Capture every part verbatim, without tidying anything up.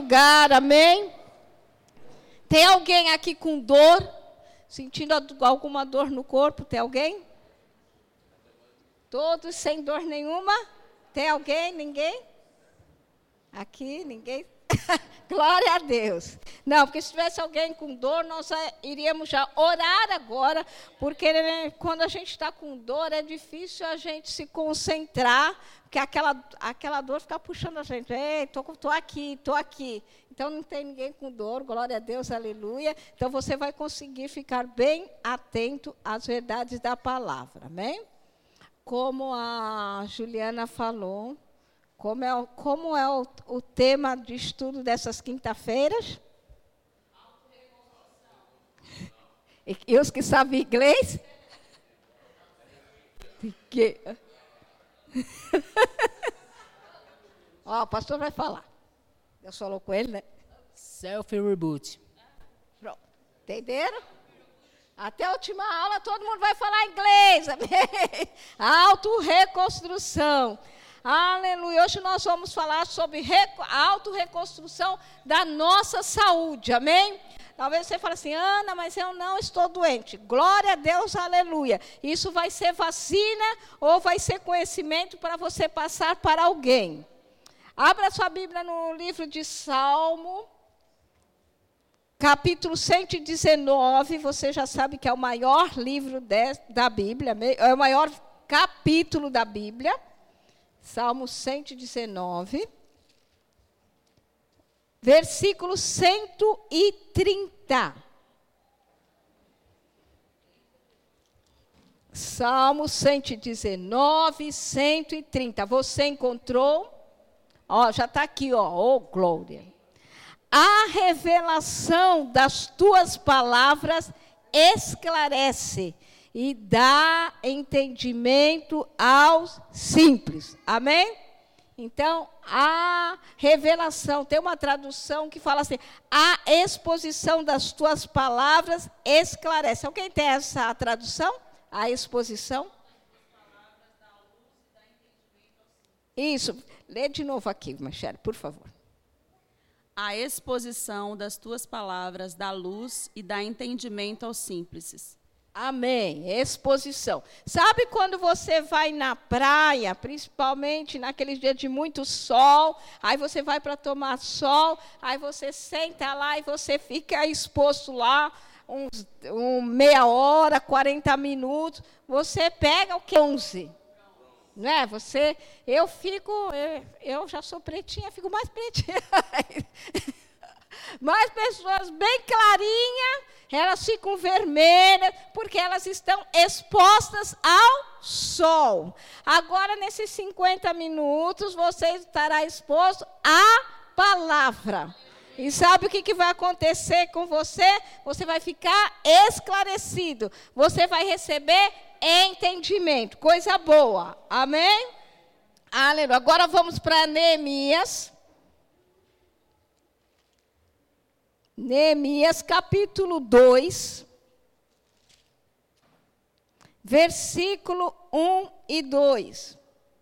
lugar, amém? Tem alguém aqui com dor? Sentindo alguma dor no corpo? Tem alguém? Todos sem dor nenhuma? Tem alguém? Ninguém? Aqui, ninguém? Glória a Deus. Não, porque se tivesse alguém com dor, nós iríamos já orar agora, porque né, quando a gente está com dor, é difícil a gente se concentrar, porque aquela, aquela dor fica puxando a gente. Ei, estou aqui, estou aqui. Então, não tem ninguém com dor, glória a Deus, aleluia. Então, você vai conseguir ficar bem atento às verdades da palavra, amém? Como a Juliana falou, como é, o, como é o, o tema de estudo dessas quinta-feiras? E, e os que sabem inglês? Que... Ó, o pastor vai falar. Deus falou com ele, né? Self-reboot. Pronto. Entenderam? Até a última aula todo mundo vai falar inglês. Amém? Auto-reconstrução. Aleluia. Hoje nós vamos falar sobre a auto-reconstrução da nossa saúde. Amém? Talvez você fale assim, Ana, mas eu não estou doente. Glória a Deus, aleluia. Isso vai ser vacina ou vai ser conhecimento para você passar para alguém. Abra sua Bíblia no livro de Salmo, capítulo cento e dezenove. Você já sabe que é o maior livro de, da Bíblia, é o maior capítulo da Bíblia. Salmo cento e dezenove. Versículo cento e trinta. Salmo cento e dezenove, cento e trinta. Você encontrou? Ó, já está aqui, ó. Oh, glória. A revelação das tuas palavras esclarece e dá entendimento aos simples. Amém? Então, a revelação, tem uma tradução que fala assim, a exposição das tuas palavras esclarece. Alguém tem essa tradução? A exposição? Isso. Lê de novo aqui, Michele, por favor. A exposição das tuas palavras dá luz e dá entendimento aos simples. Amém. Exposição. Sabe quando você vai na praia, principalmente naqueles dias de muito sol, aí você vai para tomar sol, aí você senta lá e você fica exposto lá uns um, meia hora, quarenta minutos, você pega o que? onze. Não é? Você, eu fico, eu, eu já sou pretinha, fico mais pretinha. Mais pessoas bem clarinhas, elas ficam vermelhas, porque elas estão expostas ao sol. Agora, nesses cinquenta minutos, você estará exposto à palavra. E sabe o que, que vai acontecer com você? Você vai ficar esclarecido. Você vai receber entendimento. Coisa boa. Amém? Aleluia. Agora vamos para Neemias. Neemias, capítulo dois, versículo um e dois.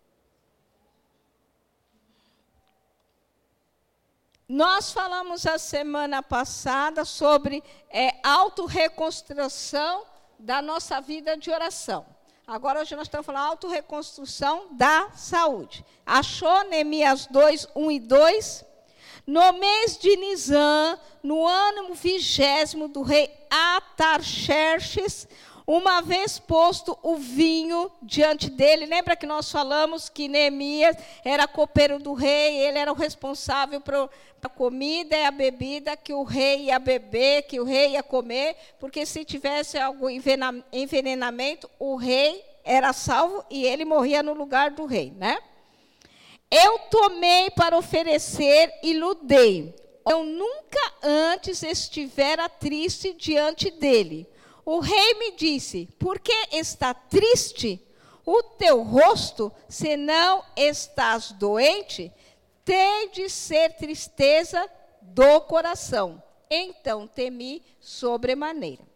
Nós falamos a semana passada sobre é, autorreconstrução da nossa vida de oração. Agora, hoje nós estamos falando autorreconstrução da saúde. Achou Neemias dois, um e dois? No mês de Nisan, no ano vigésimo do rei Atarxerxes, uma vez posto o vinho diante dele, lembra que nós falamos que Neemias era copeiro do rei, ele era o responsável pela comida e a bebida que o rei ia beber, que o rei ia comer, porque se tivesse algum envenenamento, o rei era salvo e ele morria no lugar do rei, né? Eu tomei para oferecer e lhe dei. Eu nunca antes estivera triste diante dele. O rei me disse, por que está triste o teu rosto, se não estás doente? Tem de ser tristeza do coração. Então temi sobremaneira.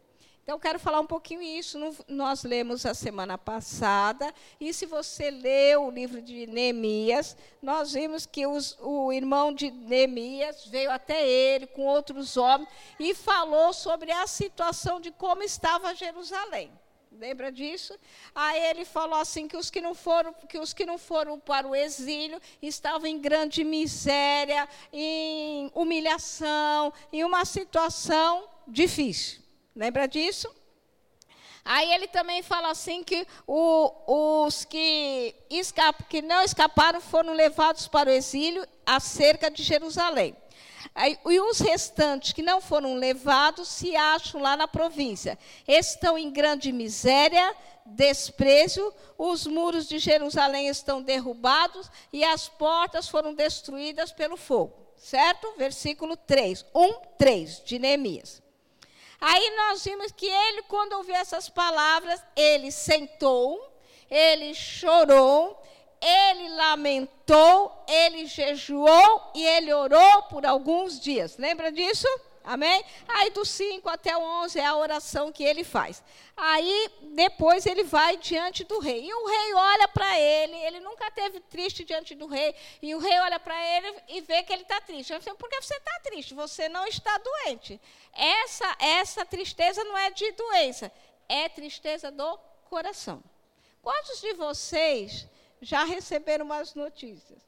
Então, eu quero falar um pouquinho isso. No, nós lemos a semana passada, e se você leu o livro de Neemias, nós vimos que os, o irmão de Neemias veio até ele com outros homens e falou sobre a situação de como estava Jerusalém. Lembra disso? Aí ele falou assim que os que não foram, que os que não foram para o exílio estavam em grande miséria, em humilhação, em uma situação difícil. Lembra disso? Aí ele também fala assim que o, os que, escap, que não escaparam foram levados para o exílio acerca de Jerusalém. Aí, e os restantes que não foram levados se acham lá na província. Estão em grande miséria, desprezo, os muros de Jerusalém estão derrubados e as portas foram destruídas pelo fogo. Certo? Versículo três, um, três, de Neemias. Aí nós vimos que ele, quando ouviu essas palavras, ele sentou, ele chorou, ele lamentou, ele jejuou e ele orou por alguns dias. Lembra disso? Amém? Aí do cinco até o onze é a oração que ele faz. Aí depois ele vai diante do rei. E o rei olha para ele, ele nunca esteve triste diante do rei. E o rei olha para ele e vê que ele está triste. Ele fala, por que você está triste? Você não está doente. Essa, essa tristeza não é de doença, é tristeza do coração. Quantos de vocês já receberam umas notícias?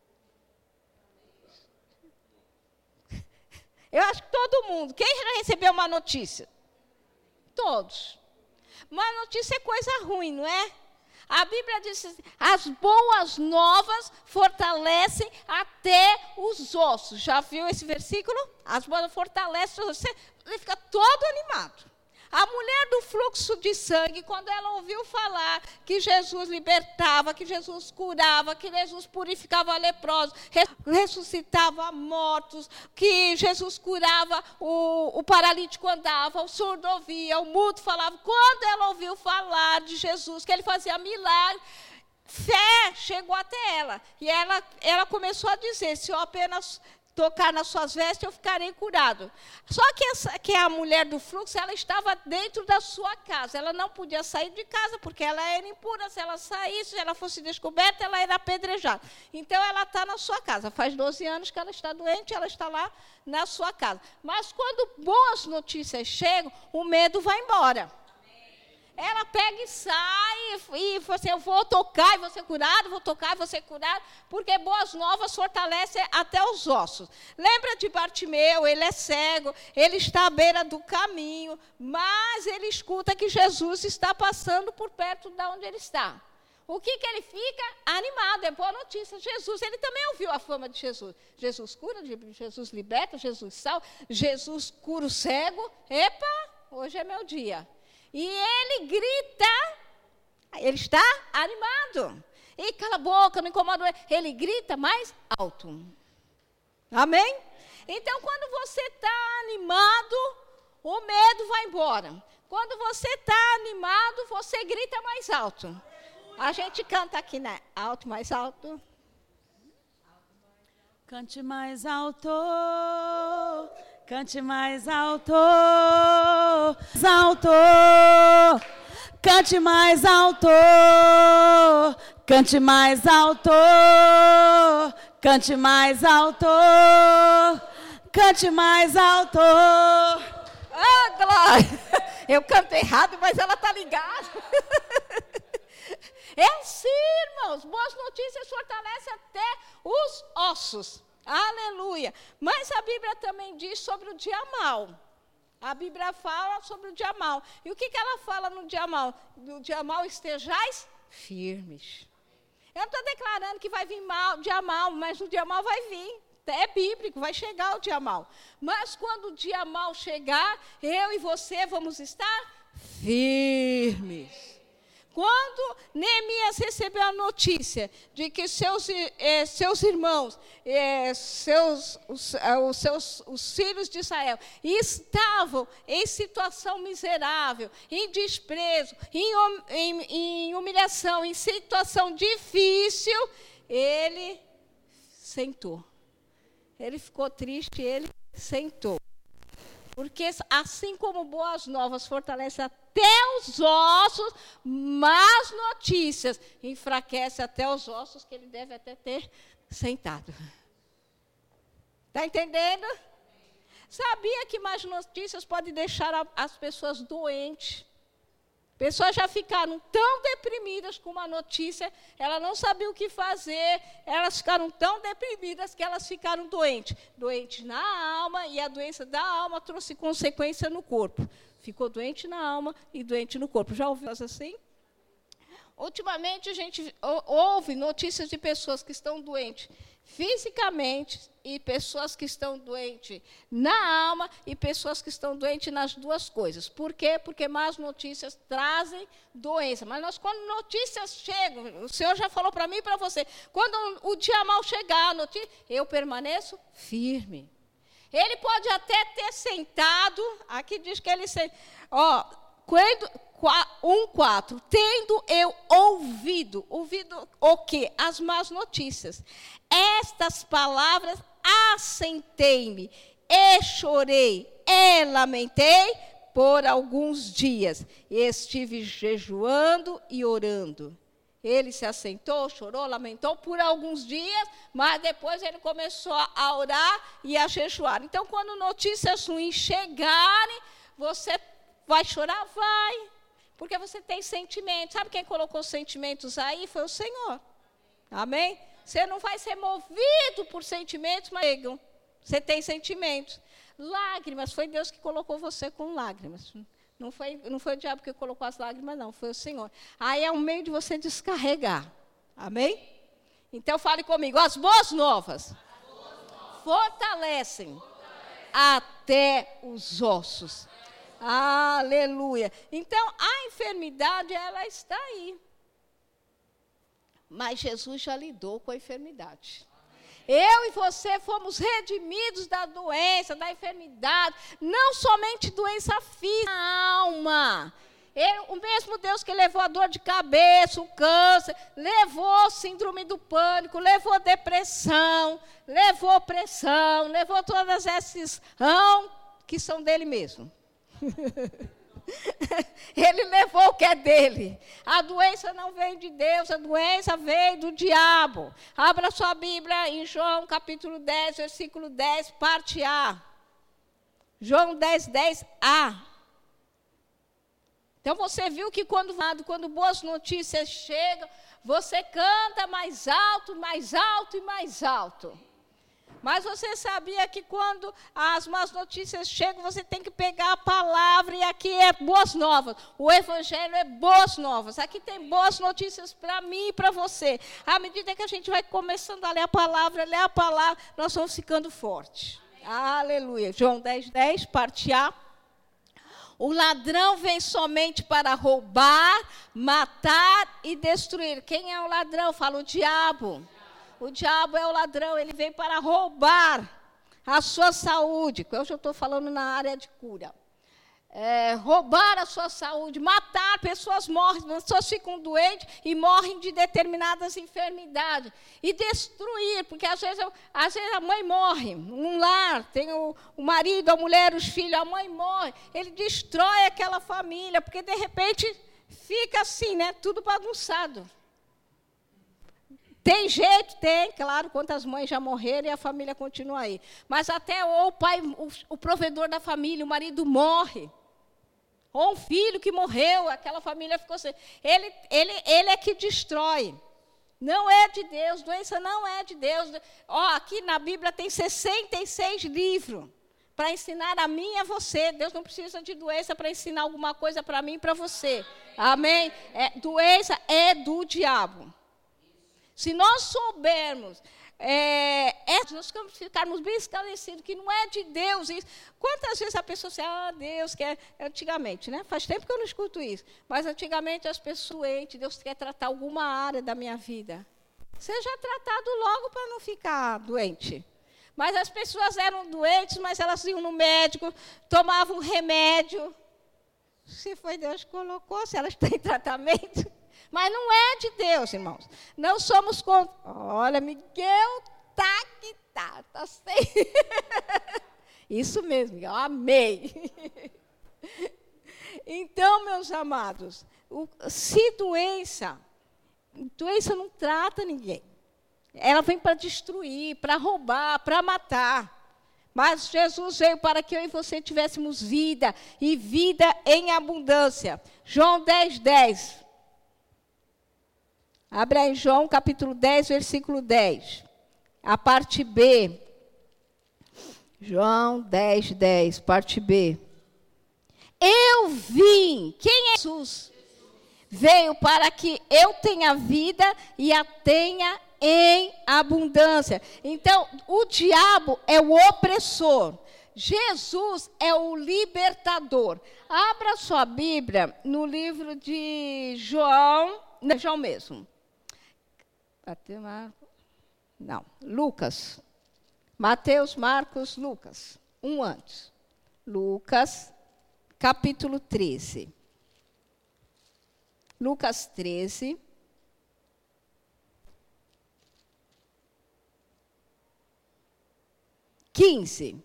Eu acho que todo mundo. Quem já recebeu uma notícia? Todos. Uma notícia é coisa ruim, não é? A Bíblia diz assim, as boas novas fortalecem até os ossos. Já viu esse versículo? As boas novas fortalecem, você fica todo animado. A mulher do fluxo de sangue, quando ela ouviu falar que Jesus libertava, que Jesus curava, que Jesus purificava leprosos, ressuscitava mortos, que Jesus curava, o, o paralítico andava, o surdo ouvia, o mudo falava. Quando ela ouviu falar de Jesus, que ele fazia milagre, fé chegou até ela. E ela, ela começou a dizer, se eu apenas tocar nas suas vestes, eu ficarei curado. Só que, essa, que a mulher do fluxo, ela estava dentro da sua casa. Ela não podia sair de casa, porque ela era impura. Se ela saísse, se ela fosse descoberta, ela era apedrejada. Então, ela está na sua casa. Faz doze anos que ela está doente, ela está lá na sua casa. Mas, quando boas notícias chegam, o medo vai embora. Ela pega e sai e fala assim, eu vou tocar e vou ser curado, vou tocar e vou ser curado, porque boas novas fortalecem até os ossos. Lembra de Bartimeu, ele é cego, ele está à beira do caminho, mas ele escuta que Jesus está passando por perto de onde ele está. O que, que ele fica? Animado, é boa notícia. Jesus, ele também ouviu a fama de Jesus. Jesus cura, Jesus liberta, Jesus salva, Jesus cura o cego. Epa, hoje é meu dia. E ele grita, ele está animado. E cala a boca, não incomoda ele. Ele grita mais alto. Amém? Então, quando você está animado, o medo vai embora. Quando você está animado, você grita mais alto. A gente canta aqui, né? Alto, mais alto. Cante mais alto. Cante mais alto, alto, cante mais alto, cante mais alto, cante mais alto, cante mais alto. Ah, Glória! Eu canto errado, mas ela está ligada. É assim, irmãos, boas notícias fortalecem até os ossos. Aleluia. Mas a Bíblia também diz sobre o dia mau. A Bíblia fala sobre o dia mau. E o que, que ela fala no dia mau? No dia mau estejais firmes. Eu não estou declarando que vai vir mal, dia mau, mas o dia mau vai vir. É bíblico, vai chegar o dia mau. Mas quando o dia mau chegar, eu e você vamos estar firmes. Quando Neemias recebeu a notícia de que seus, eh, seus irmãos, eh, seus, os, os, seus, os filhos de Israel, estavam em situação miserável, em desprezo, em, em, em humilhação, em situação difícil, ele sentou. Ele ficou triste, ele sentou. Porque assim como boas novas fortalecem até até os ossos, más notícias. Enfraquece até os ossos que ele deve até ter sentado. Está entendendo? Sabia que más notícias podem deixar a, as pessoas doentes? Pessoas já ficaram tão deprimidas com uma notícia, elas não sabiam o que fazer, elas ficaram tão deprimidas que elas ficaram doentes. Doentes na alma, e a doença da alma trouxe consequência no corpo. Ficou doente na alma e doente no corpo. Já ouviu assim? Ultimamente, a gente ouve notícias de pessoas que estão doentes fisicamente, e pessoas que estão doentes na alma, e pessoas que estão doentes nas duas coisas. Por quê? Porque más notícias trazem doença. Mas nós, quando notícias chegam, o Senhor já falou para mim e para você, quando o dia mal chegar, a notícia, eu permaneço firme. Ele pode até ter sentado, aqui diz que ele sentou, ó, quando... um, quatro. Tendo eu ouvido, ouvido o quê? As más notícias. Estas palavras, assentei-me, e chorei, e lamentei por alguns dias. E estive jejuando e orando. Ele se assentou, chorou, lamentou por alguns dias, mas depois ele começou a orar e a jejuar. Então, quando notícias ruins chegarem, você vai chorar? Vai. Porque você tem sentimentos. Sabe quem colocou sentimentos aí? Foi o Senhor. Amém? Você não vai ser movido por sentimentos, mas você tem sentimentos. Lágrimas, foi Deus que colocou você com lágrimas. Não foi, não foi o diabo que colocou as lágrimas, não. Foi o Senhor. Aí é um meio de você descarregar. Amém? Então, fale comigo. As boas novas, as boas novas fortalecem, fortalecem até os ossos. Aleluia. Então, a enfermidade, ela está aí. Mas Jesus já lidou com a enfermidade. Eu e você fomos redimidos da doença, da enfermidade. Não somente doença física, alma. Ele, o mesmo Deus que levou a dor de cabeça, o câncer, levou a síndrome do pânico, levou a depressão, levou a pressão, levou todas essas rão que são dele mesmo. Ele levou o que é dele. A doença não vem de Deus, a doença vem do diabo. Abra sua Bíblia em João capítulo dez, versículo dez, parte A. João dez, dez A. Então você viu que quando, quando boas notícias chegam, você canta mais alto, mais alto e mais alto. Mas você sabia que quando as más notícias chegam, você tem que pegar a palavra, e aqui é boas novas. O Evangelho é boas novas. Aqui tem boas notícias para mim e para você. À medida que a gente vai começando a ler a palavra, ler a palavra, nós vamos ficando fortes. Aleluia. João dez, dez, parte A. O ladrão vem somente para roubar, matar e destruir. Quem é o ladrão? Fala o diabo. O diabo é o ladrão, ele vem para roubar a sua saúde. Hoje eu estou falando na área de cura. É, roubar a sua saúde, matar, pessoas morrem, pessoas ficam doentes e morrem de determinadas enfermidades. E destruir, porque às vezes, às vezes a mãe morre, num lar, tem o, o marido, a mulher, os filhos, a mãe morre. Ele destrói aquela família, porque de repente fica assim, né, tudo bagunçado. Tem jeito? Tem, claro, quantas mães já morreram e a família continua aí. Mas até ou o pai, o, o provedor da família, o marido morre. Ou um filho que morreu, aquela família ficou assim. Ele, ele, ele é que destrói. Não é de Deus, doença não é de Deus. Ó, aqui na Bíblia tem sessenta e seis livros para ensinar a mim e a você. Deus não precisa de doença para ensinar alguma coisa para mim e para você. Amém? É, doença é do diabo. Se nós soubermos, é, é, nós ficarmos bem esclarecidos que não é de Deus isso. Quantas vezes a pessoa diz, ah, Deus quer, antigamente, né? Faz tempo que eu não escuto isso, mas antigamente as pessoas doentes, Deus quer tratar alguma área da minha vida. Seja tratado logo para não ficar doente. Mas as pessoas eram doentes, mas elas iam no médico, tomavam remédio. Se foi Deus que colocou, se elas têm tratamento. Mas não é de Deus, irmãos. Não somos contra. Olha, Miguel, tá que tá. Tá sem. Isso mesmo, Miguel. Amei. Então, meus amados, o, se doença, doença não trata ninguém. Ela vem para destruir, para roubar, para matar. Mas Jesus veio para que eu e você tivéssemos vida, e vida em abundância. João dez, dez. Abre aí João capítulo dez, versículo dez. A parte B. João dez, dez, parte B. Eu vim. Quem é Jesus? Veio para que eu tenha vida e a tenha em abundância. Então, o diabo é o opressor. Jesus é o libertador. Abra sua Bíblia no livro de João, não, João mesmo. Não, Lucas. Mateus, Marcos, Lucas. Um antes. Lucas, capítulo treze. Lucas treze. quinze.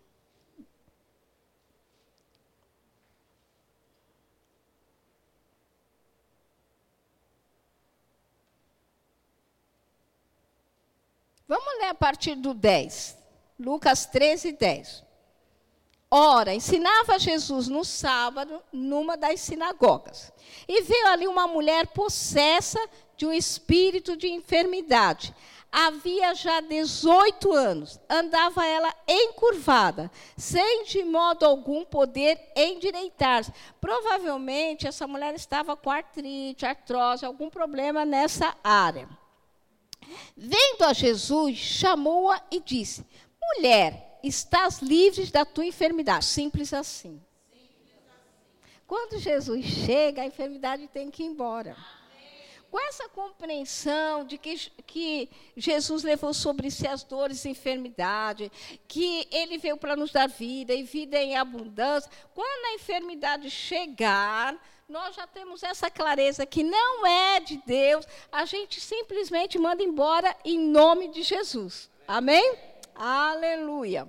Vamos ler a partir do dez. Lucas treze, dez. Ora, ensinava Jesus no sábado, numa das sinagogas. E veio ali uma mulher possessa de um espírito de enfermidade. Havia já dezoito anos. Andava ela encurvada, sem de modo algum poder endireitar-se. Provavelmente, essa mulher estava com artrite, artrose, algum problema nessa área. Vendo a Jesus, chamou-a e disse: mulher, estás livre da tua enfermidade. Simples assim. Simples assim. Quando Jesus chega, a enfermidade tem que ir embora. Amém. Com essa compreensão de que, que Jesus levou sobre si as dores e enfermidade, que ele veio para nos dar vida e vida em abundância, quando a enfermidade chegar, nós já temos essa clareza que não é de Deus, a gente simplesmente manda embora em nome de Jesus. Amém? Aleluia.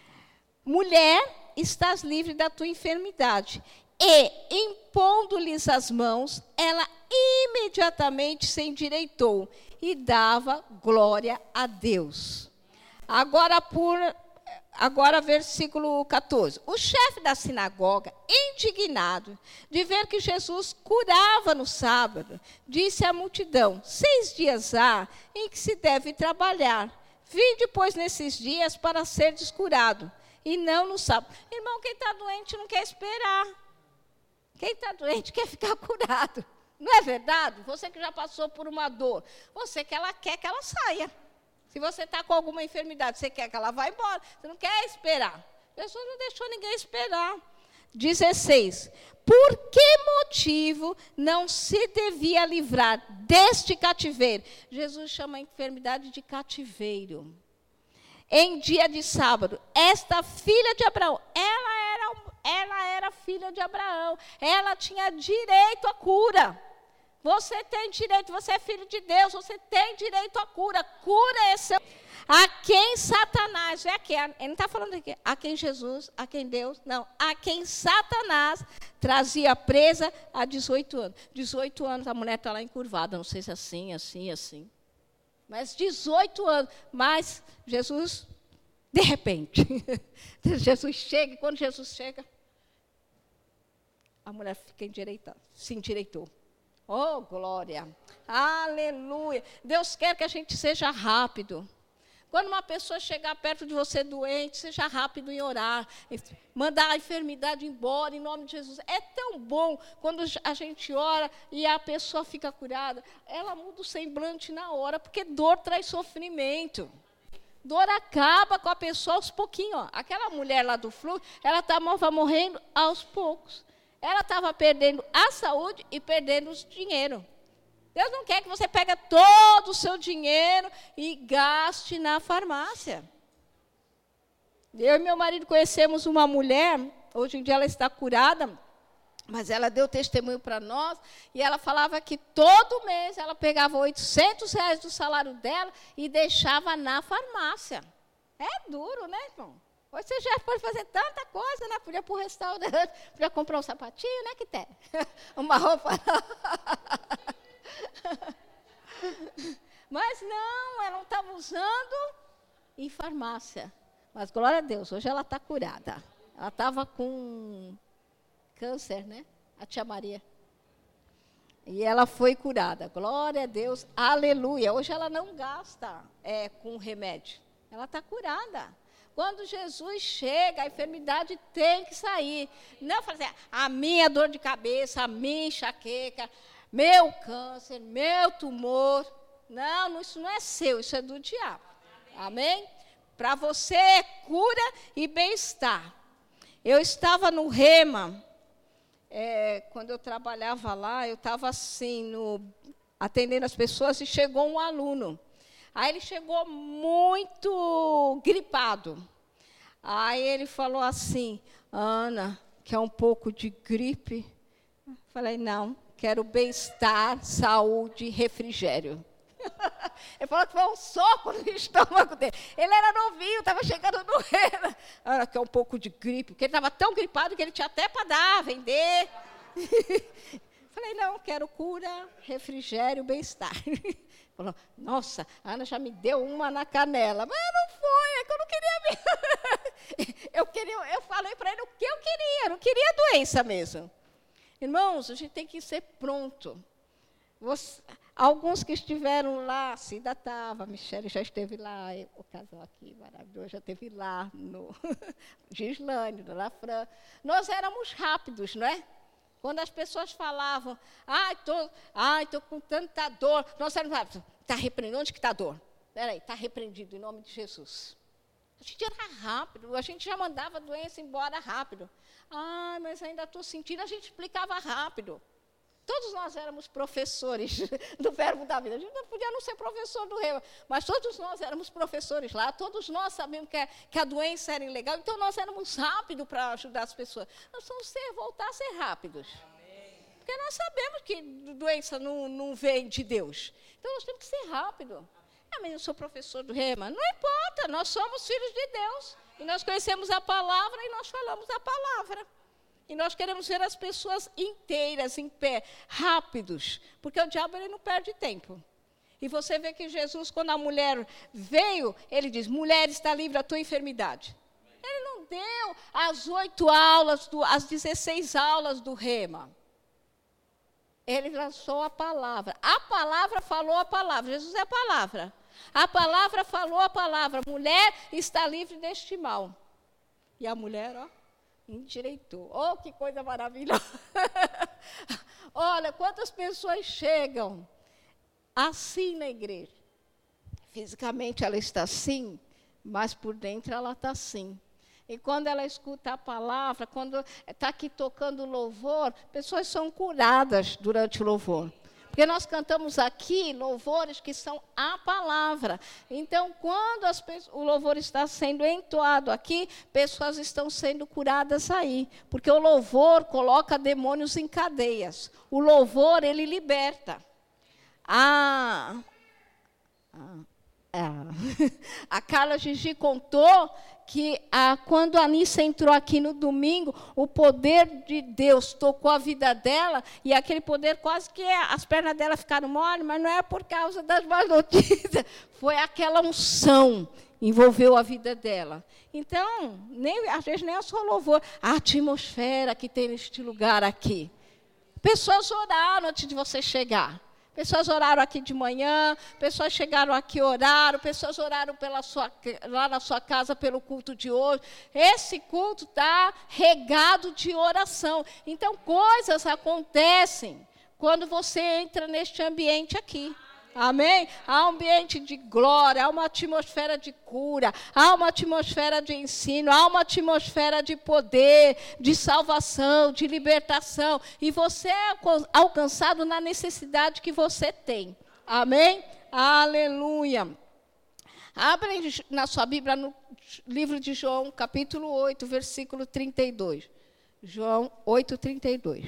Mulher, estás livre da tua enfermidade. E, impondo-lhes as mãos, ela imediatamente se endireitou e dava glória a Deus. Agora, por, agora versículo catorze. O chefe da sinagoga, indignado de ver que Jesus curava no sábado, disse à multidão: seis dias há em que se deve trabalhar. Vinde, pois, nesses dias para seres curado, e não no sábado. Irmão, quem está doente não quer esperar. Quem está doente quer ficar curado. Não é verdade? Você que já passou por uma dor, você que ela quer que ela saia. Se você está com alguma enfermidade, você quer que ela vá embora. Você não quer esperar. Jesus não deixou ninguém esperar. dezesseis. Por que motivo não se devia livrar deste cativeiro? Jesus chama a enfermidade de cativeiro. Em dia de sábado, esta filha de Abraão, ela era, ela era filha de Abraão, ela tinha direito à cura. Você tem direito, você é filho de Deus, você tem direito à cura. Cura é seu. A quem Satanás, é a quem, ele não está falando aqui, a quem Jesus, a quem Deus, não. A quem Satanás trazia presa há dezoito anos. dezoito anos, a mulher está lá encurvada, não sei se é assim, assim, assim. Mas dezoito anos, mas Jesus, de repente, Jesus chega, e quando Jesus chega, a mulher fica endireitada, se endireitou. Oh, glória! Aleluia! Deus quer que a gente seja rápido. Quando uma pessoa chegar perto de você doente, seja rápido em orar, mandar a enfermidade embora, em nome de Jesus. É tão bom quando a gente ora e a pessoa fica curada. Ela muda o semblante na hora, porque dor traz sofrimento. Dor acaba com a pessoa aos pouquinhos. Ó. Aquela mulher lá do fluxo, ela estava morrendo aos poucos. Ela estava perdendo a saúde e perdendo o dinheiro. Deus não quer que você pegue todo o seu dinheiro e gaste na farmácia. Eu e meu marido conhecemos uma mulher, hoje em dia ela está curada, mas ela deu testemunho para nós, e ela falava que todo mês ela pegava oitocentos reais do salário dela e deixava na farmácia. É duro, né, irmão? Hoje você já pode fazer tanta coisa, né? Podia ir para o restaurante, podia comprar um sapatinho, né? Que tem. Uma roupa. Mas não, ela não estava usando em farmácia. Mas, glória a Deus, hoje ela está curada. Ela estava com câncer, né? A tia Maria. E ela foi curada. Glória a Deus, aleluia. Hoje ela não gasta é, com remédio. Ela está curada. Quando Jesus chega, a enfermidade tem que sair. Não fazer a minha dor de cabeça, a minha enxaqueca, meu câncer, meu tumor. Não, isso não é seu, isso é do diabo. Amém? Para você é cura e bem-estar. Eu estava no Rema, é, quando eu trabalhava lá, eu estava assim, no, atendendo as pessoas, e chegou um aluno. Aí ele chegou muito gripado. Aí ele falou assim, Ana, quer um pouco de gripe? Falei, não, quero bem-estar, saúde e refrigério. Ele falou que foi um soco no estômago dele. Ele era novinho, estava chegando no Rema. Ana, quer um pouco de gripe? Porque ele estava tão gripado que ele tinha até para dar, vender. Falei, não, quero cura, refrigério, bem-estar. Falou, nossa, a Ana já me deu uma na canela. Mas não foi, é que eu não queria mesmo. eu, queria, eu falei para ele o que eu queria, eu não queria doença mesmo. Irmãos, a gente tem que ser pronto. Você, alguns que estiveram lá, Cida estava, a Michele já esteve lá, o casal aqui maravilhoso já esteve lá, no Gislane, no Lafran. Nós éramos rápidos, não é? Quando as pessoas falavam, ai, estou ai, tô com tanta dor, nós éramos rápidos. Está repreendido, onde que está a dor? Espera aí, está repreendido em nome de Jesus. A gente era rápido, a gente já mandava a doença embora rápido. Ai, mas ainda estou sentindo, a gente explicava rápido. Todos nós éramos professores do Verbo da Vida. A gente não podia não ser professor do Rema, mas todos nós éramos professores lá, todos nós sabíamos que a, que a doença era ilegal, então nós éramos rápidos para ajudar as pessoas. Nós vamos ser, voltar a ser rápidos. Amém. Porque nós sabemos que doença não, não vem de Deus. Então nós temos que ser rápidos. Ah, mas eu sou professor do Rema. Não importa, nós somos filhos de Deus. E nós conhecemos a palavra e nós falamos a palavra. E nós queremos ver as pessoas inteiras, em pé, rápidos, porque o diabo ele não perde tempo. E você vê que Jesus, quando a mulher veio, ele diz, mulher, está livre da tua enfermidade. Ele não deu as oito aulas, do, as dezesseis aulas do Rema. Ele lançou a palavra. A palavra falou a palavra. Jesus é a palavra. A palavra falou a palavra. Mulher, está livre deste mal. E a mulher, ó, endireitou. Oh, que coisa maravilhosa. Olha, quantas pessoas chegam assim na igreja. Fisicamente ela está assim, mas por dentro ela está assim. E quando ela escuta a palavra, quando está aqui tocando louvor, pessoas são curadas durante o louvor. Porque nós cantamos aqui louvores que são a palavra. Então, quando as, o louvor está sendo entoado aqui, pessoas estão sendo curadas aí. Porque o louvor coloca demônios em cadeias. O louvor, ele liberta. A, a, a Carla Gigi contou que ah, quando a Anissa entrou aqui no domingo, o poder de Deus tocou a vida dela, e aquele poder quase que as pernas dela ficaram moles, mas não é por causa das más notícias, foi aquela unção envolveu a vida dela. Então, nem, às vezes nem é só louvor, a atmosfera que tem neste lugar aqui. Pessoas oraram antes de você chegar. Pessoas oraram aqui de manhã, pessoas chegaram aqui e oraram, pessoas oraram pela sua, lá na sua casa pelo culto de hoje. Esse culto está regado de oração. Então, coisas acontecem quando você entra neste ambiente aqui. Amém? Há um ambiente de glória, há uma atmosfera de cura, há uma atmosfera de ensino, há uma atmosfera de poder, de salvação, de libertação. E você é alcançado na necessidade que você tem. Amém? Aleluia. Abre na sua Bíblia no livro de João, capítulo oito, versículo trinta e dois. João oito, trinta e dois.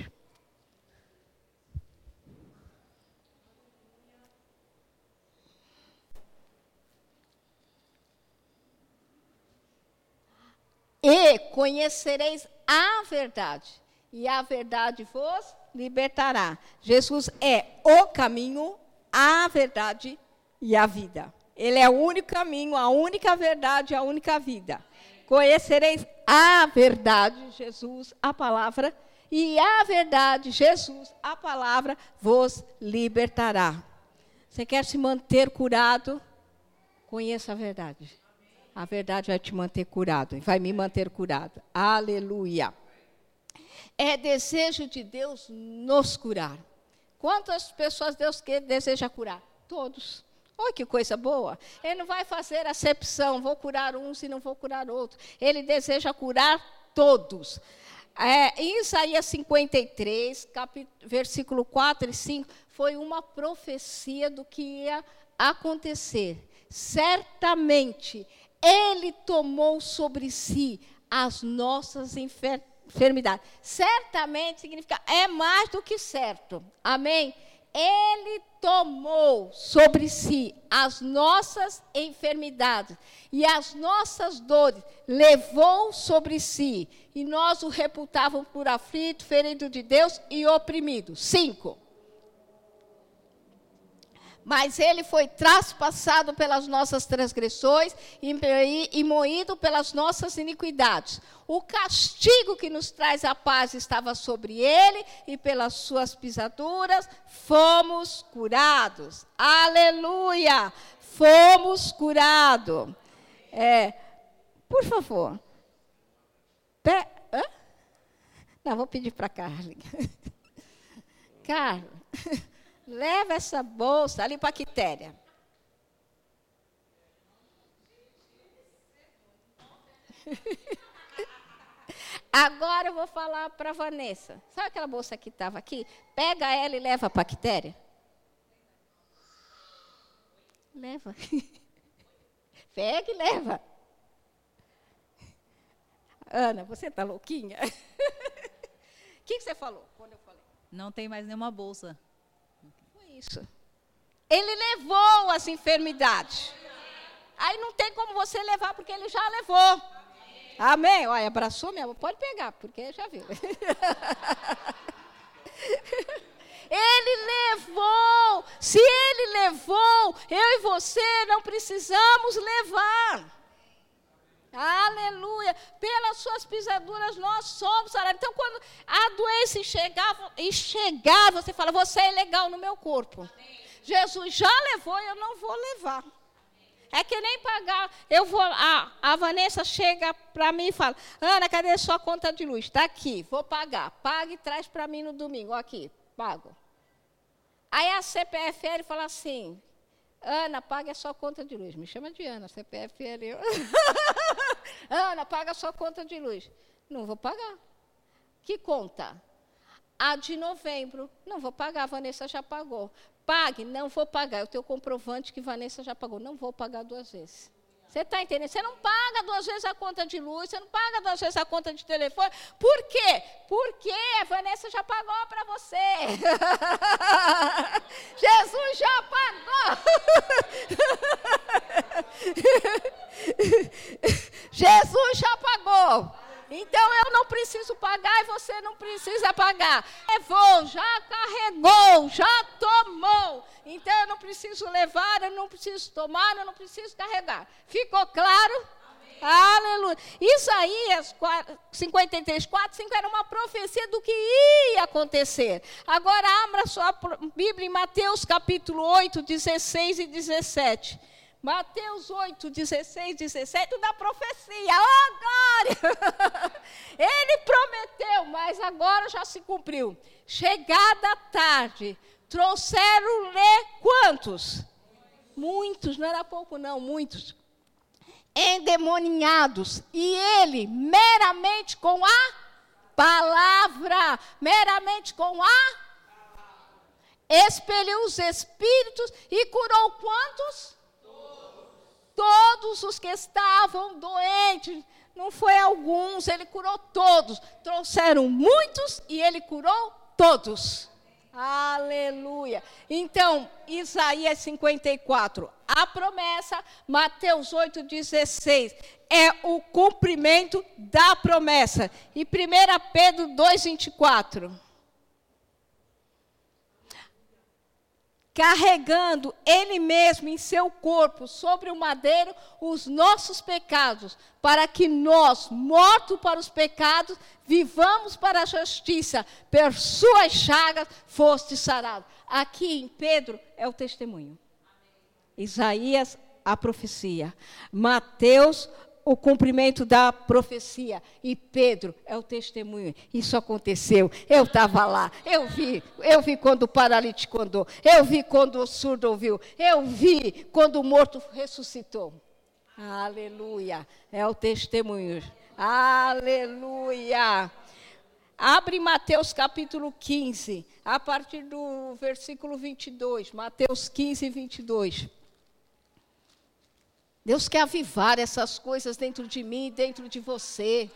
E conhecereis a verdade, e a verdade vos libertará. Jesus é o caminho, a verdade e a vida. Ele é o único caminho, a única verdade, a única vida. Conhecereis a verdade, Jesus, a palavra, e a verdade, Jesus, a palavra, vos libertará. Você quer se manter curado? Conheça a verdade. A verdade vai te manter curado, vai me manter curado. Aleluia. É desejo de Deus nos curar. Quantas pessoas Deus quer, deseja curar? Todos. Olha que coisa boa. Ele não vai fazer acepção, vou curar uns e não vou curar outros. Ele deseja curar todos. É, em Isaías cinquenta e três, capítulo, versículo quatro e cinco, foi uma profecia do que ia acontecer. Certamente, Ele tomou sobre si as nossas enfermidades. Certamente significa, é mais do que certo. Amém? Ele tomou sobre si as nossas enfermidades e as nossas dores, levou sobre si, e nós o reputávamos por aflito, ferido de Deus e oprimido. Cinco. Mas ele foi traspassado pelas nossas transgressões e, e, e moído pelas nossas iniquidades. O castigo que nos traz a paz estava sobre ele, e pelas suas pisaduras fomos curados. Aleluia! Fomos curados. É, por favor. Pe- Hã? Não, vou pedir para a Carla. Carla. Leva essa bolsa ali para a Quitéria. Agora eu vou falar para a Vanessa. Sabe aquela bolsa que estava aqui? Pega ela e leva para a Quitéria. Leva. Pega e leva. Ana, você está louquinha? O que, que você falou quando eu falei? Não tem mais nenhuma bolsa. Isso. Ele levou as enfermidades. Aí não tem como você levar, porque ele já levou. Amém? Olha, abraçou minha mão. Pode pegar, porque já viu. Ele levou. Se ele levou, eu e você não precisamos levar. Aleluia. Pelas suas pisaduras nós somos sarados. Então, quando a doença chegar, e chegar, você fala, você é legal no meu corpo. Amém. Jesus já levou, eu não vou levar. É que nem pagar. Eu vou, a, a Vanessa chega para mim e fala, Ana, cadê a sua conta de luz? Está aqui, vou pagar. Paga e traz para mim no domingo. Aqui, pago. Aí a C P F L fala assim, Ana, pague a sua conta de luz. Me chama de Ana, C P F L. Eu. Ana, paga a sua conta de luz. Não vou pagar. Que conta? A de novembro. Não vou pagar, a Vanessa já pagou. Pague, não vou pagar. Eu tenho comprovante que a Vanessa já pagou. Não vou pagar duas vezes. Você está entendendo? Você não paga duas vezes a conta de luz, você não paga duas vezes a conta de telefone. Por quê? Porque a Vanessa já pagou para você. Jesus já pagou. Jesus já pagou. Então eu não preciso pagar e você não precisa pagar. Levou, já carregou, já tomou. Então eu não preciso levar, eu não preciso tomar, eu não preciso carregar. Ficou claro? Amém. Aleluia. Isaías cinquenta e três, quatro, cinco era uma profecia do que ia acontecer. Agora abra sua Bíblia em Mateus capítulo oito, dezesseis e dezessete. Mateus oito, dezesseis, dezessete, da profecia. Oh, glória! Ele prometeu, mas agora já se cumpriu. Chegada a tarde, trouxeram-lhe quantos? Muitos, não era pouco não, muitos. Endemoniados. E ele, meramente com a palavra, meramente com a... expeliu os espíritos e curou quantos? Todos os que estavam doentes, não foi alguns, ele curou todos. Trouxeram muitos e ele curou todos. Aleluia. Então, Isaías cinquenta e quatro, a promessa, Mateus oito, dezesseis. é o cumprimento da promessa. E primeira Pedro dois, vinte e quatro. Carregando ele mesmo em seu corpo, sobre o madeiro, os nossos pecados, para que nós, mortos para os pecados, vivamos para a justiça, por suas chagas foste sarado. Aqui em Pedro é o testemunho. Isaías, a profecia. Mateus, o cumprimento da profecia. E Pedro é o testemunho. Isso aconteceu. Eu estava lá. Eu vi. Eu vi quando o paralítico andou. Eu vi quando o surdo ouviu. Eu vi quando o morto ressuscitou. Aleluia. É o testemunho. Aleluia. Abre Mateus capítulo quinze, a partir do versículo vinte e dois. Mateus quinze, vinte e dois. Deus quer avivar essas coisas dentro de mim e dentro de você.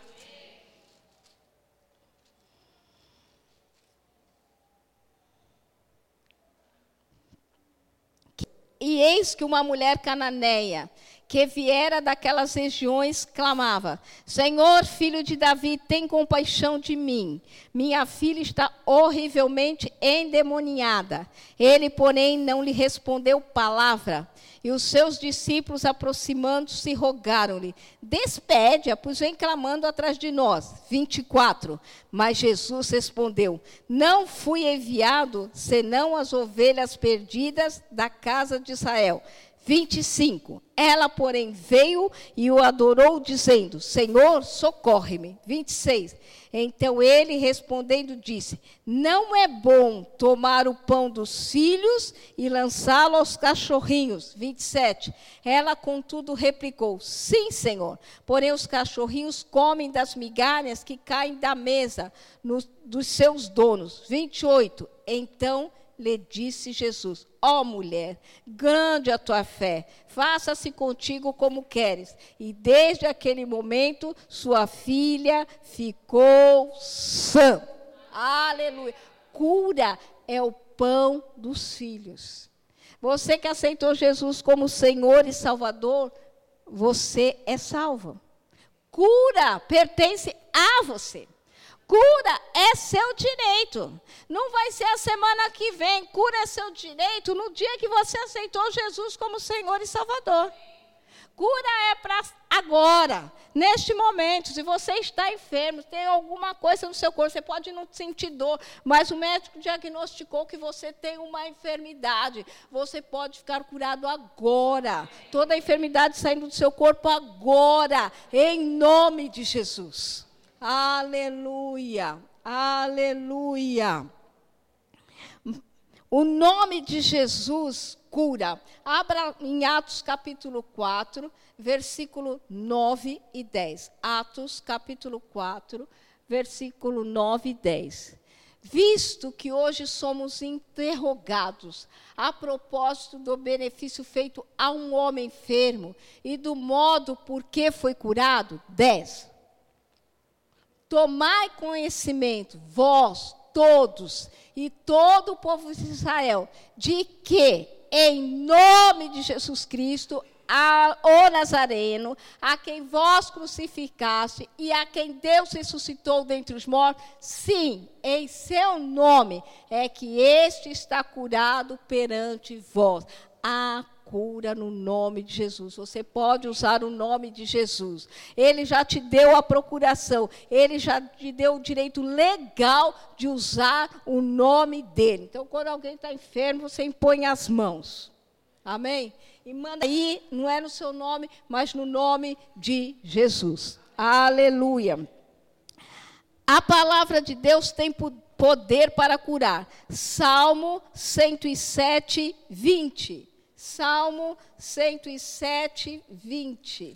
E eis que uma mulher cananeia, que viera daquelas regiões, clamava: Senhor, filho de Davi, tem compaixão de mim. Minha filha está horrivelmente endemoniada. Ele, porém, não lhe respondeu palavra. E os seus discípulos, aproximando-se, rogaram-lhe: despede-a, pois vem clamando atrás de nós. vinte e quatro. Mas Jesus respondeu: não fui enviado, senão as ovelhas perdidas da casa de Israel. vinte e cinco. Ela, porém, veio e o adorou, dizendo: Senhor, socorre-me. vinte e seis. Então ele, respondendo, disse: não é bom tomar o pão dos filhos e lançá-lo aos cachorrinhos. vinte e sete. Ela, contudo, replicou: sim, Senhor, porém os cachorrinhos comem das migalhas que caem da mesa no, dos seus donos. vinte e oito. Então lhe disse Jesus: ó mulher, grande a tua fé, faça-se contigo como queres. E desde aquele momento, sua filha ficou sã. Aleluia. Cura é o pão dos filhos. Você que aceitou Jesus como Senhor e Salvador, você é salvo. Cura pertence a você. Cura é seu direito. Não vai ser a semana que vem. Cura é seu direito no dia que você aceitou Jesus como Senhor e Salvador. Cura é para agora, neste momento. Se você está enfermo, tem alguma coisa no seu corpo, você pode não sentir dor, mas o médico diagnosticou que você tem uma enfermidade. Você pode ficar curado agora. Toda a enfermidade saindo do seu corpo agora, em nome de Jesus. Aleluia, aleluia. O nome de Jesus cura. Abra em Atos capítulo quatro, versículo nove e dez. Atos capítulo quatro, versículo nove e dez. Visto que hoje somos interrogados a propósito do benefício feito a um homem enfermo e do modo por que foi curado. dez. Tomai conhecimento, vós todos e todo o povo de Israel, de que, em nome de Jesus Cristo, a, o Nazareno, a quem vós crucificaste e a quem Deus ressuscitou dentre os mortos, sim, em seu nome é que este está curado perante vós. A cura no nome de Jesus. Você pode usar o nome de Jesus. Ele já te deu a procuração. Ele já te deu o direito legal de usar o nome dele. Então, quando alguém está enfermo, você impõe as mãos. Amém? E manda aí, não é no seu nome, mas no nome de Jesus. Aleluia. A palavra de Deus tem poder para curar. Salmo cento e sete, vinte. Salmo cento e sete, vinte.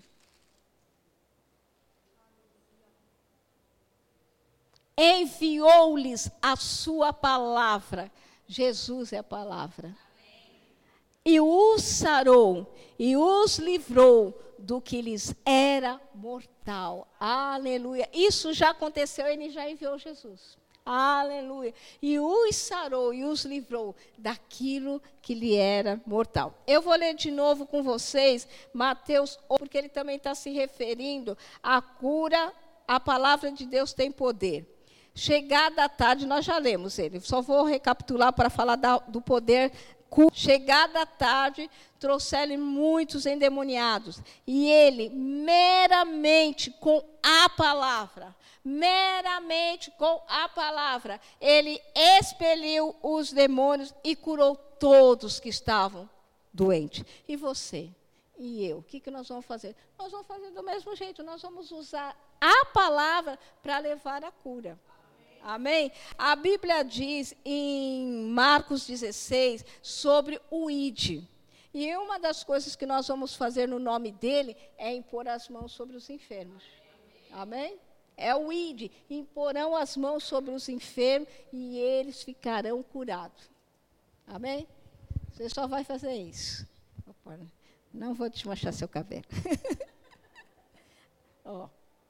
Enviou-lhes a sua palavra. Jesus é a palavra. E os sarou, e os livrou do que lhes era mortal. Aleluia. Isso já aconteceu, ele já enviou Jesus. Aleluia. E os sarou e os livrou daquilo que lhe era mortal. Eu vou ler de novo com vocês Mateus, porque ele também está se referindo à cura. A palavra de Deus tem poder. Chegada a tarde, nós já lemos ele. Só vou recapitular para falar da, do poder. Chegada a tarde, trouxeram muitos endemoniados. E ele, meramente com a palavra, meramente com a palavra, ele expeliu os demônios e curou todos que estavam doentes. E você? E eu? O que, que nós vamos fazer? Nós vamos fazer do mesmo jeito. Nós vamos usar a palavra para levar a cura. Amém? A Bíblia diz em Marcos dezesseis sobre o I D. E uma das coisas que nós vamos fazer no nome dele é impor as mãos sobre os enfermos. Amém? É o I D. Imporão as mãos sobre os enfermos e eles ficarão curados. Amém? Você só vai fazer isso. Não vou desmanchar seu cabelo. Ó.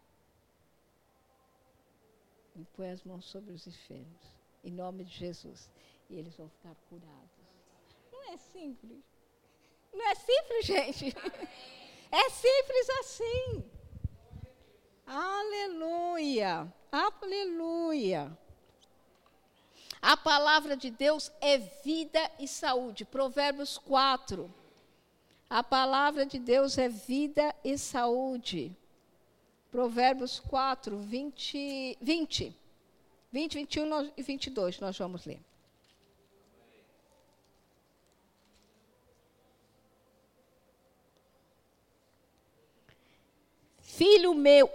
Põe as mãos sobre os enfermos, em nome de Jesus, e eles vão ficar curados. Não é simples. Não é simples, gente. É simples assim. Aleluia. Aleluia. A palavra de Deus é vida e saúde. Provérbios quatro. A palavra de Deus é vida e saúde. Provérbios quatro, vinte, vinte, vinte, vinte e um e vinte e dois, nós vamos ler. Filho meu,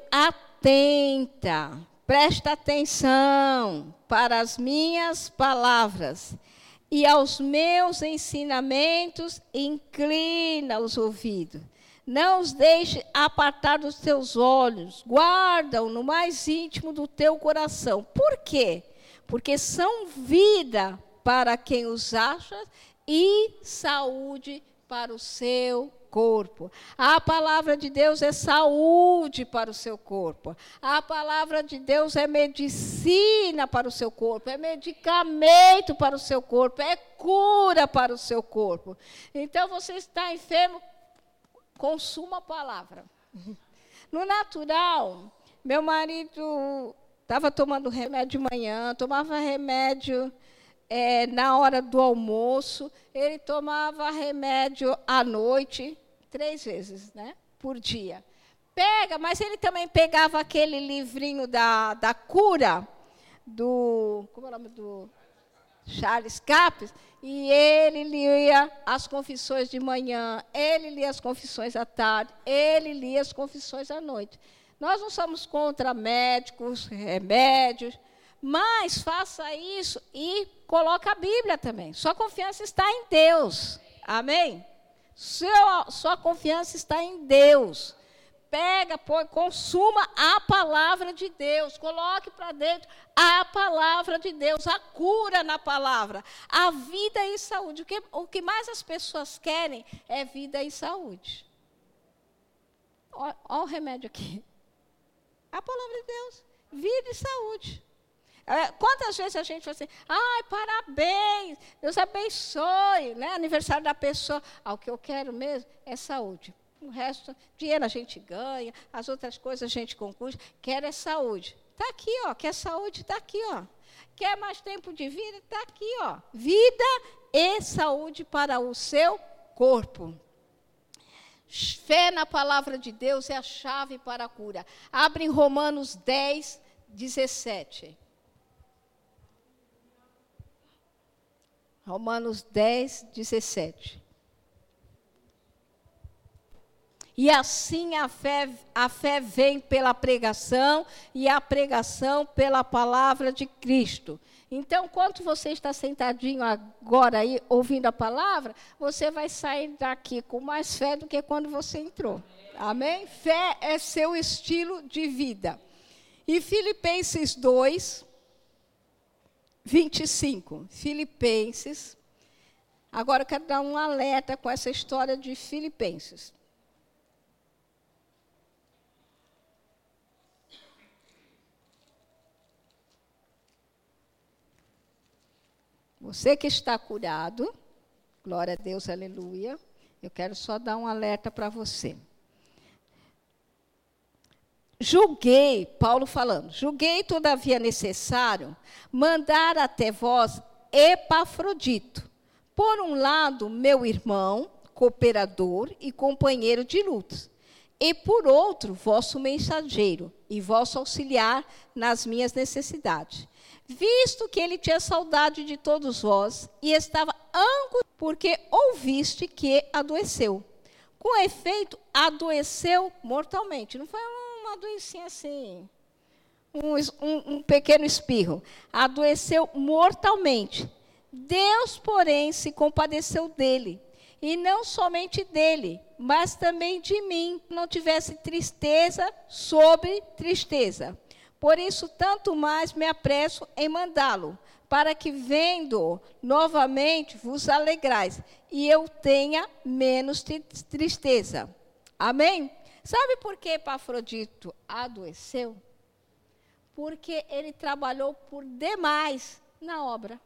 atenta, presta atenção para as minhas palavras e aos meus ensinamentos inclina os ouvidos. Não os deixe apartar dos teus olhos, guarda-o no mais íntimo do teu coração. Por quê? Porque são vida para quem os acha e saúde para o seu corpo. A palavra de Deus é saúde para o seu corpo. A palavra de Deus é medicina para o seu corpo, é medicamento para o seu corpo, é cura para o seu corpo. Então, você está enfermo, consuma a palavra. No natural, meu marido estava tomando remédio de manhã, tomava remédio é, na hora do almoço, ele tomava remédio à noite, três vezes, né, por dia. Pega, mas ele também pegava aquele livrinho da, da cura, do, como é o nome do... Charles Capes, e ele lia as confissões de manhã, ele lia as confissões à tarde, ele lia as confissões à noite. Nós não somos contra médicos, remédios, mas faça isso e coloque a Bíblia também. Sua confiança está em Deus. Amém? Sua, sua confiança está em Deus. Pega, põe, consuma a palavra de Deus, coloque para dentro a palavra de Deus, a cura na palavra, a vida e saúde. O que, o que mais as pessoas querem é vida e saúde. Olha o remédio aqui. A palavra de Deus, vida e saúde. É, quantas vezes a gente fala assim, ai, parabéns, Deus abençoe, né? Aniversário da pessoa. Ah, o que eu quero mesmo é saúde. O resto, dinheiro a gente ganha, as outras coisas a gente conclui. Quer é saúde. Está aqui, ó. Quer saúde? Está aqui, ó. Quer mais tempo de vida? Está aqui, ó. Vida e saúde para o seu corpo. Fé na palavra de Deus é a chave para a cura. Abre em Romanos dez, dezessete. Romanos dez, dezessete. E assim a fé, a fé vem pela pregação, e a pregação pela palavra de Cristo. Então, quando você está sentadinho agora aí, ouvindo a palavra, você vai sair daqui com mais fé do que quando você entrou. Amém? Fé é seu estilo de vida. E Filipenses dois, vinte e cinco. Filipenses. Agora eu quero dar um alerta com essa história de Filipenses. Você que está curado, glória a Deus, aleluia. Eu quero só dar um alerta para você. Julguei, Paulo falando, julguei todavia necessário mandar até vós Epafrodito, por um lado, meu irmão, cooperador e companheiro de lutas, e por outro, vosso mensageiro e vosso auxiliar nas minhas necessidades, visto que ele tinha saudade de todos vós e estava angustiado, porque ouviste que adoeceu. Com efeito, adoeceu mortalmente. Não foi uma doencinha assim, um, um, um pequeno espirro. Adoeceu mortalmente. Deus, porém, se compadeceu dele. E não somente dele, mas também de mim. Não tivesse tristeza sobre tristeza. Por isso, tanto mais me apresso em mandá-lo, para que, vendo novamente, vos alegrais, e eu tenha menos tristeza. Amém? Sabe por que Epafrodito adoeceu? Porque ele trabalhou por demais na obra.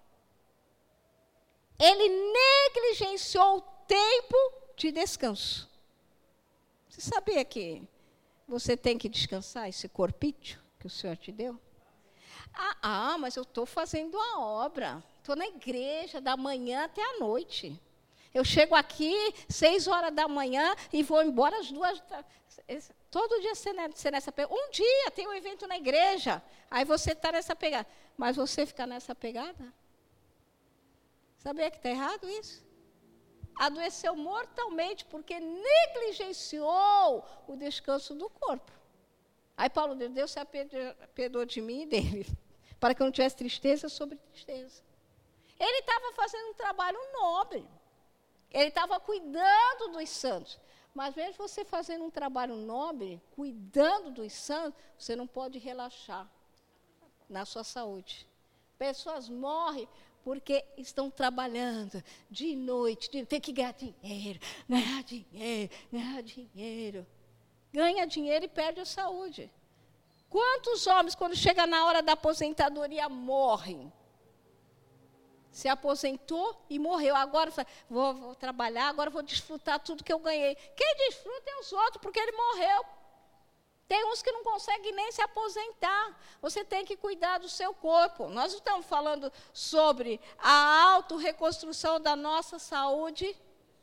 Ele negligenciou o tempo de descanso. Você sabia que você tem que descansar esse corpício que o Senhor te deu? Ah, ah mas eu estou fazendo a obra. Estou na igreja da manhã até a noite. Eu chego aqui seis horas da manhã e vou embora às duas. Todo dia você nessa pegada. Um dia tem um evento na igreja. Aí você está nessa pegada. Mas você fica nessa pegada? Sabia que está errado isso? Adoeceu mortalmente porque negligenciou o descanso do corpo. Aí Paulo diz, Deus se apiedou de mim e dele, para que eu não tivesse tristeza sobre tristeza. Ele estava fazendo um trabalho nobre. Ele estava cuidando dos santos. Mas mesmo você fazendo um trabalho nobre, cuidando dos santos, você não pode relaxar na sua saúde. Pessoas morrem porque estão trabalhando de noite, de, tem que ganhar dinheiro, ganhar dinheiro, ganhar dinheiro. Ganha dinheiro e perde a saúde. Quantos homens, quando chega na hora da aposentadoria, morrem? Se aposentou e morreu. Agora, vou, vou trabalhar, agora vou desfrutar tudo que eu ganhei. Quem desfruta é os outros, porque ele morreu. Tem uns que não conseguem nem se aposentar. Você tem que cuidar do seu corpo. Nós estamos falando sobre a autorreconstrução da nossa saúde.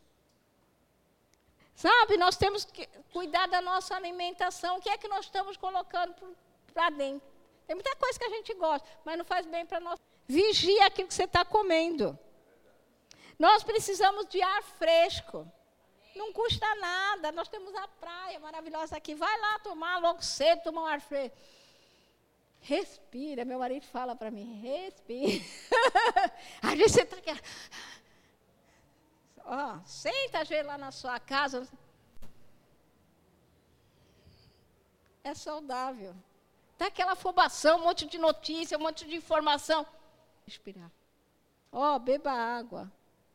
Sabe, nós temos que cuidar da nossa alimentação. O que é que nós estamos colocando para dentro? Tem muita coisa que a gente gosta, mas não faz bem para nós. Vigia aquilo que você está comendo. Nós precisamos de ar fresco. Não custa nada. Nós temos a praia maravilhosa aqui. Vai lá tomar logo cedo, tomar um ar fresco. Respira. Meu marido fala para mim, respira. Às vezes você está aqui. Ó, senta às vezes lá na sua casa. É saudável. Está aquela afobação, um monte de notícia, um monte de informação. Respirar. Ó, beba água.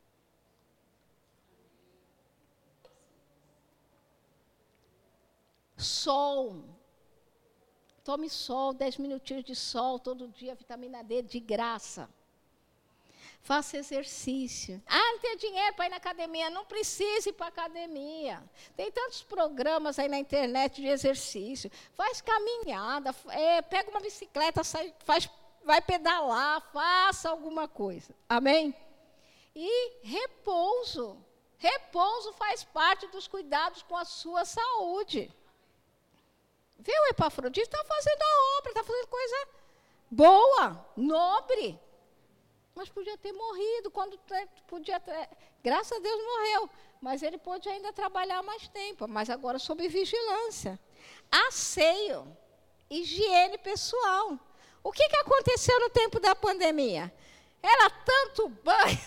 Sol. Tome sol, dez minutinhos de sol todo dia, vitamina D de graça. Faça exercício. Ah, não tem dinheiro para ir na academia. Não precisa ir para a academia. Tem tantos programas aí na internet de exercício. Faz caminhada, é, pega uma bicicleta, sai, faz, vai pedalar, faça alguma coisa. Amém? E repouso. Repouso faz parte dos cuidados com a sua saúde. Viu, o Epafrodito está fazendo a obra, está fazendo coisa boa, nobre. Mas podia ter morrido, quando podia ter, graças a Deus morreu, mas ele pôde ainda trabalhar mais tempo, mas agora sob vigilância. Asseio, higiene pessoal. O que, que aconteceu no tempo da pandemia? Era tanto banho,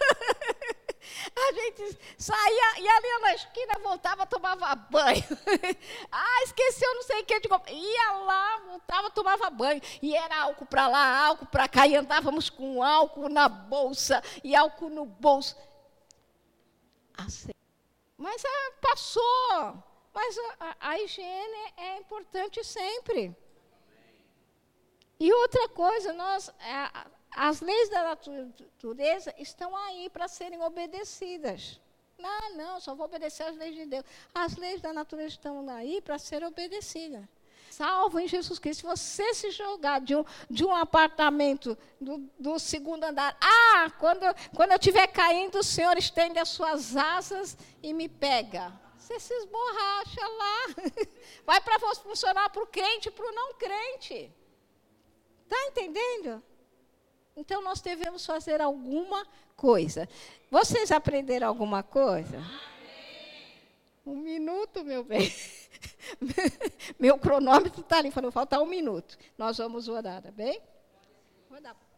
a gente saía, ia ali na esquina, voltava, tomava banho. Ah, esqueceu não sei o que, de comprar. Ia lá, voltava, tomava banho. E era álcool para lá, álcool para cá, e andávamos com álcool na bolsa, e álcool no bolso. Assim. Mas ah, passou. Mas a, a, a higiene é importante sempre. E outra coisa, nós, a, As leis da natureza estão aí para serem obedecidas. Não, não, só vou obedecer às leis de Deus. As leis da natureza estão aí para serem obedecidas. Salvo em Jesus Cristo. Se você se jogar de um, de um apartamento do, do segundo andar, ah, quando, quando eu estiver caindo, o Senhor estende as suas asas e me pega. Você se esborracha lá. Vai para funcionar para o crente e para o não crente. Está entendendo? Então, nós devemos fazer alguma coisa. Vocês aprenderam alguma coisa? Um minuto, meu bem. Meu cronômetro está ali, falou, falta um minuto. Nós vamos orar, tá bem? Vou dar.